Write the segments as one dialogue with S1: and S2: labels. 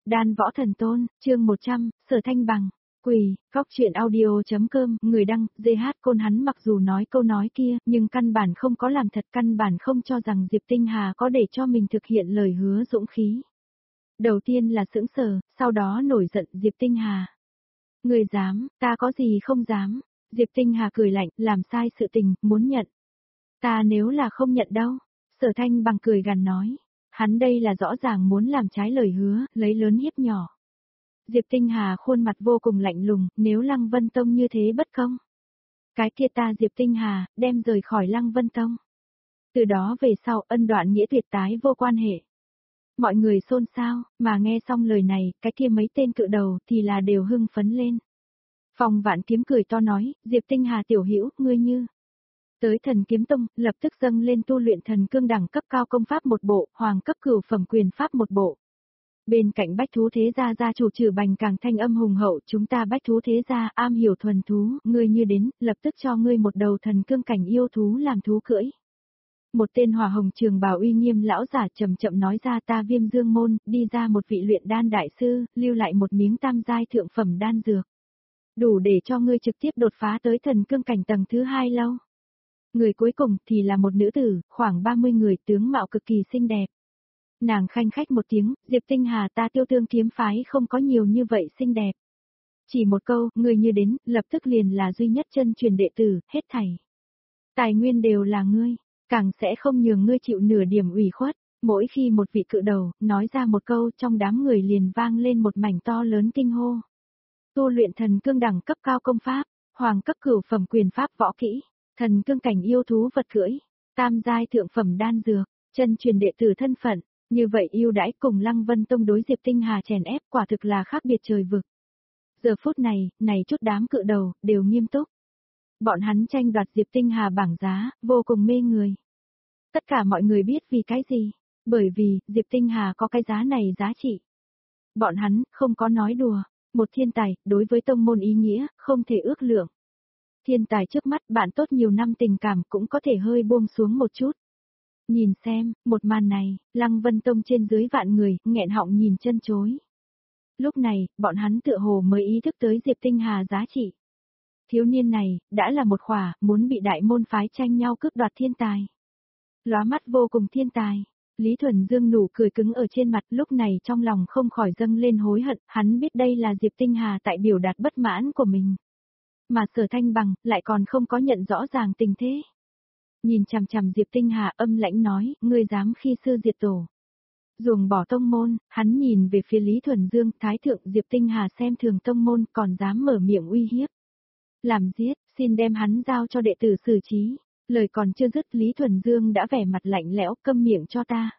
S1: Đan Võ Thần Tôn, chương 100, Sở Thanh Bằng, quỳ, góc chuyện audio.com, người đăng, GH Côn hắn mặc dù nói câu nói kia, nhưng căn bản không có làm thật, căn bản không cho rằng Diệp Tinh Hà có để cho mình thực hiện lời hứa dũng khí. Đầu tiên là sững sờ, sau đó nổi giận Diệp Tinh Hà. Người dám, ta có gì không dám. Diệp Tinh Hà cười lạnh, làm sai sự tình, muốn nhận. Ta nếu là không nhận đâu. Sở Thanh Bằng cười gằn nói. Hắn đây là rõ ràng muốn làm trái lời hứa, lấy lớn hiếp nhỏ. Diệp Tinh Hà khuôn mặt vô cùng lạnh lùng, nếu Lăng Vân Tông như thế bất công. Cái kia ta Diệp Tinh Hà, đem rời khỏi Lăng Vân Tông. Từ đó về sau ân đoạn nghĩa tuyệt tái vô quan hệ. Mọi người xôn xao, mà nghe xong lời này, cái kia mấy tên cự đầu thì là đều hưng phấn lên. Phong Vạn Kiếm cười to nói, Diệp Tinh Hà tiểu hữu, ngươi như. Tới Thần Kiếm Tông, lập tức dâng lên tu luyện thần cương đẳng cấp cao công pháp một bộ, hoàng cấp cửu phẩm quyền pháp một bộ. Bên cạnh bách thú thế gia gia chủ Trử Bành càng thanh âm hùng hậu, chúng ta bách thú thế gia am hiểu thuần thú, ngươi như đến, lập tức cho ngươi một đầu thần cương cảnh yêu thú làm thú cưỡi. Một tên hỏa hồng trường bào uy nghiêm lão giả chậm chậm nói ra ta Viêm Dương môn, đi ra một vị luyện đan đại sư, lưu lại một miếng tam giai thượng phẩm đan dược. Đủ để cho ngươi trực tiếp đột phá tới thần cương cảnh tầng thứ 2 lâu. Người cuối cùng thì là một nữ tử, khoảng 30 người tướng mạo cực kỳ xinh đẹp. Nàng khanh khách một tiếng, Diệp Tinh Hà ta Tiêu Tương kiếm phái không có nhiều như vậy xinh đẹp. Chỉ một câu, người như đến, lập tức liền là duy nhất chân truyền đệ tử, hết thảy. Tài nguyên đều là ngươi, càng sẽ không nhường ngươi chịu nửa điểm ủy khuất. Mỗi khi một vị cự đầu, nói ra một câu trong đám người liền vang lên một mảnh to lớn kinh hô. Tu luyện thần cương đẳng cấp cao công pháp, hoàng cấp cửu phẩm quyền pháp võ kỹ, thần cương cảnh yêu thú vật cưỡi, tam giai thượng phẩm đan dược, chân truyền đệ tử thân phận, như vậy ưu đãi cùng Lăng Vân Tông đối Diệp Tinh Hà chèn ép quả thực là khác biệt trời vực. Giờ phút này, chút đám cự đầu, đều nghiêm túc. Bọn hắn tranh đoạt Diệp Tinh Hà bảng giá, vô cùng mê người. Tất cả mọi người biết vì cái gì, bởi vì, Diệp Tinh Hà có cái giá này giá trị. Bọn hắn, không có nói đùa. Một thiên tài, đối với tông môn ý nghĩa, không thể ước lượng. Thiên tài trước mắt bạn tốt nhiều năm tình cảm cũng có thể hơi buông xuống một chút. Nhìn xem, một màn này, Lăng Vân Tông trên dưới vạn người, nghẹn họng nhìn chân chối. Lúc này, bọn hắn tựa hồ mới ý thức tới Diệp Tinh Hà giá trị. Thiếu niên này, đã là một khỏa, muốn bị đại môn phái tranh nhau cướp đoạt thiên tài. Lóa mắt vô cùng thiên tài. Lý Thuần Dương nụ cười cứng ở trên mặt lúc này trong lòng không khỏi dâng lên hối hận, hắn biết đây là Diệp Tinh Hà tại biểu đạt bất mãn của mình. Mà Sở Thanh Bằng lại còn không có nhận rõ ràng tình thế. Nhìn chằm chằm Diệp Tinh Hà âm lãnh nói, ngươi dám khi sư diệt tổ. Ruồng bỏ tông môn, hắn nhìn về phía Lý Thuần Dương, thái thượng Diệp Tinh Hà xem thường tông môn còn dám mở miệng uy hiếp. Làm giết, xin đem hắn giao cho đệ tử xử trí. Lời còn chưa dứt Lý Thuần Dương đã vẻ mặt lạnh lẽo câm miệng cho ta.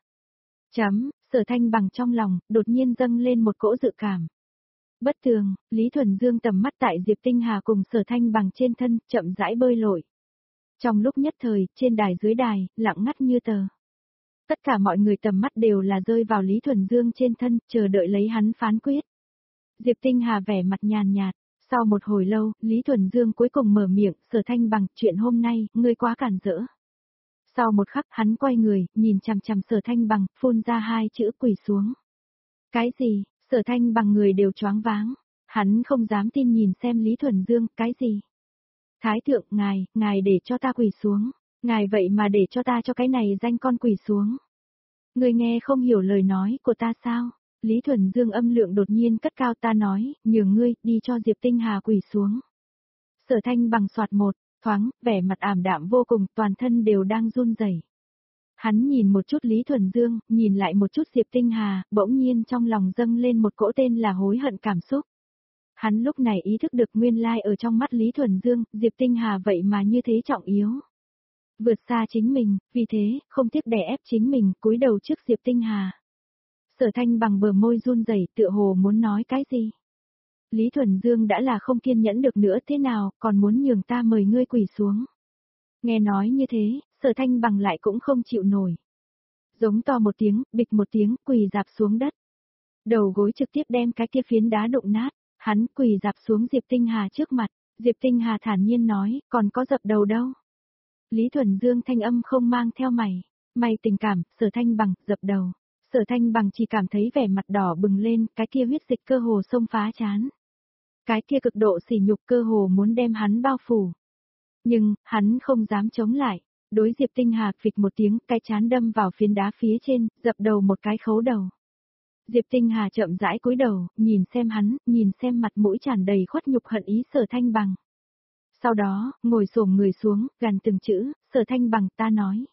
S1: Sở Thanh Bằng trong lòng, đột nhiên dâng lên một cỗ dự cảm. Bất tường, Lý Thuần Dương tầm mắt tại Diệp Tinh Hà cùng Sở Thanh Bằng trên thân, chậm rãi bơi lội. Trong lúc nhất thời, trên đài dưới đài, lặng ngắt như tờ. Tất cả mọi người tầm mắt đều là rơi vào Lý Thuần Dương trên thân, chờ đợi lấy hắn phán quyết. Diệp Tinh Hà vẻ mặt nhàn nhạt. Sau một hồi lâu, Lý Thuần Dương cuối cùng mở miệng, Sở Thanh Bằng, chuyện hôm nay, ngươi quá cản rỡ. Sau một khắc, hắn quay người, nhìn chằm chằm Sở Thanh Bằng, phun ra hai chữ quỳ xuống. Cái gì? Sở Thanh Bằng người đều choáng váng. Hắn không dám tin nhìn xem Lý Thuần Dương, cái gì? Thái thượng, ngài để cho ta quỳ xuống. Ngài vậy mà để cho ta cho cái này danh con quỳ xuống. Ngươi nghe không hiểu lời nói của ta sao? Lý Thuần Dương âm lượng đột nhiên cất cao ta nói, nhường ngươi, đi cho Diệp Tinh Hà quỳ xuống. Sở Thanh Bằng soạt một, thoáng, vẻ mặt ảm đạm vô cùng, toàn thân đều đang run rẩy. Hắn nhìn một chút Lý Thuần Dương, nhìn lại một chút Diệp Tinh Hà, bỗng nhiên trong lòng dâng lên một cỗ tên là hối hận cảm xúc. Hắn lúc này ý thức được nguyên lai ở trong mắt Lý Thuần Dương, Diệp Tinh Hà vậy mà như thế trọng yếu. Vượt xa chính mình, vì thế, không tiếc đè ép chính mình, cúi đầu trước Diệp Tinh Hà. Sở Thanh Bằng bờ môi run rẩy, tựa hồ muốn nói cái gì. Lý Thuần Dương đã là không kiên nhẫn được nữa thế nào, còn muốn nhường ta mời ngươi quỳ xuống. Nghe nói như thế, Sở Thanh Bằng lại cũng không chịu nổi. Giống to một tiếng, bịch một tiếng, quỳ dạp xuống đất. Đầu gối trực tiếp đem cái kia phiến đá đụng nát, hắn quỳ dạp xuống Diệp Tinh Hà trước mặt, Diệp Tinh Hà thản nhiên nói, còn có dập đầu đâu. Lý Thuần Dương thanh âm không mang theo mày tình cảm, Sở Thanh Bằng, dập đầu. Sở Thanh Bằng chỉ cảm thấy vẻ mặt đỏ bừng lên, cái kia huyết dịch cơ hồ xông phá trán. Cái kia cực độ sỉ nhục cơ hồ muốn đem hắn bao phủ. Nhưng, hắn không dám chống lại. Đối Diệp Tinh Hà phịch một tiếng, cái chán đâm vào phiến đá phía trên, dập đầu một cái khấu đầu. Diệp Tinh Hà chậm rãi cúi đầu, nhìn xem hắn, nhìn xem mặt mũi tràn đầy khuất nhục hận ý Sở Thanh Bằng. Sau đó, ngồi xổm người xuống, gằn từng chữ, Sở Thanh Bằng ta nói.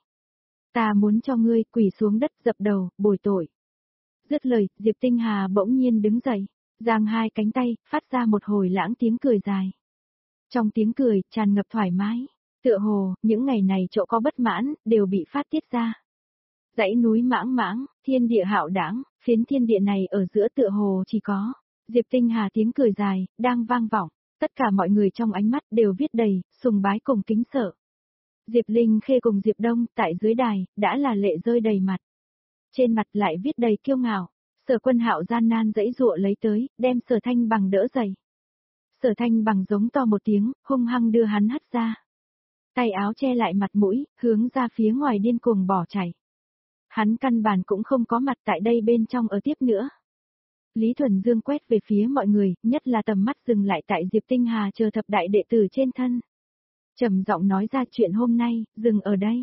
S1: Ta muốn cho ngươi quỳ xuống đất dập đầu, bồi tội. Dứt lời, Diệp Tinh Hà bỗng nhiên đứng dậy, giang hai cánh tay, phát ra một hồi lãng tiếng cười dài. Trong tiếng cười, tràn ngập thoải mái. Tựa hồ, những ngày này chỗ có bất mãn, đều bị phát tiết ra. Dãy núi mãng mãng, thiên địa hạo đãng, phiến thiên địa này ở giữa tựa hồ chỉ có. Diệp Tinh Hà tiếng cười dài, đang vang vọng. Tất cả mọi người trong ánh mắt đều viết đầy, sùng bái cùng kính sợ. Diệp Linh Khê cùng Diệp Đông tại dưới đài, đã là lệ rơi đầy mặt. Trên mặt lại viết đầy kiêu ngạo. Sở Quân Hạo gian nan dãy dụa lấy tới, đem Sở Thanh Bằng đỡ dậy. Sở Thanh Bằng giống to một tiếng, hung hăng đưa hắn hất ra. Tay áo che lại mặt mũi, hướng ra phía ngoài điên cuồng bỏ chạy. Hắn căn bản cũng không có mặt tại đây bên trong ở tiếp nữa. Lý Thuần Dương quét về phía mọi người, nhất là tầm mắt dừng lại tại Diệp Tinh Hà chờ thập đại đệ tử trên thân. Trầm giọng nói ra chuyện hôm nay, dừng ở đây.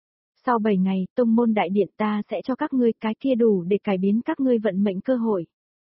S1: Sau 7 ngày, tông môn đại điện ta sẽ cho các ngươi cái kia đủ để cải biến các ngươi vận mệnh cơ hội.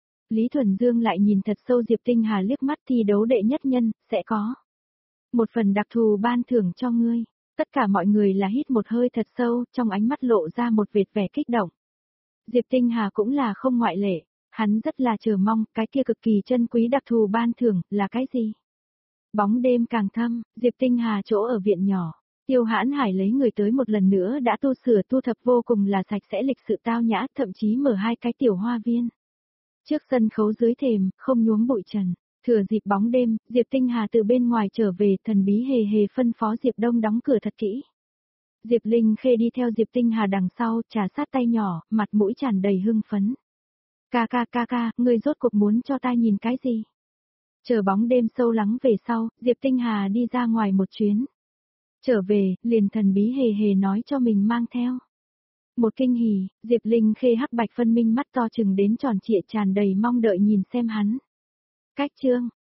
S1: Lý Thuần Dương lại nhìn thật sâu Diệp Tinh Hà liếc mắt thi đấu đệ nhất nhân, sẽ có một phần đặc thù ban thưởng cho ngươi. Tất cả mọi người là hít một hơi thật sâu, trong ánh mắt lộ ra một vệt vẻ kích động. Diệp Tinh Hà cũng là không ngoại lệ, hắn rất là chờ mong cái kia cực kỳ chân quý đặc thù ban thưởng là cái gì. Bóng đêm càng thâm, Diệp Tinh Hà chỗ ở viện nhỏ, Tiêu Hãn Hải lấy người tới một lần nữa đã tu sửa thu thập vô cùng là sạch sẽ lịch sự tao nhã, thậm chí mở 2 cái tiểu hoa viên. Trước sân khấu dưới thềm, không nhuốm bụi trần. Thừa dịp bóng đêm, Diệp Tinh Hà từ bên ngoài trở về, thần bí hề hề phân phó Diệp Đông đóng cửa thật kỹ. Diệp Linh Khê đi theo Diệp Tinh Hà đằng sau, trà sát tay nhỏ, mặt mũi tràn đầy hưng phấn. Ca, ngươi rốt cuộc muốn cho ta nhìn cái gì? Chờ bóng đêm sâu lắng về sau, Diệp Tinh Hà đi ra ngoài một chuyến. Trở về, liền thần bí hề hề nói cho mình mang theo. Một kinh hỉ, Diệp Linh Khê hắc bạch phân minh mắt to chừng đến tròn trịa tràn đầy mong đợi nhìn xem hắn. Cách chương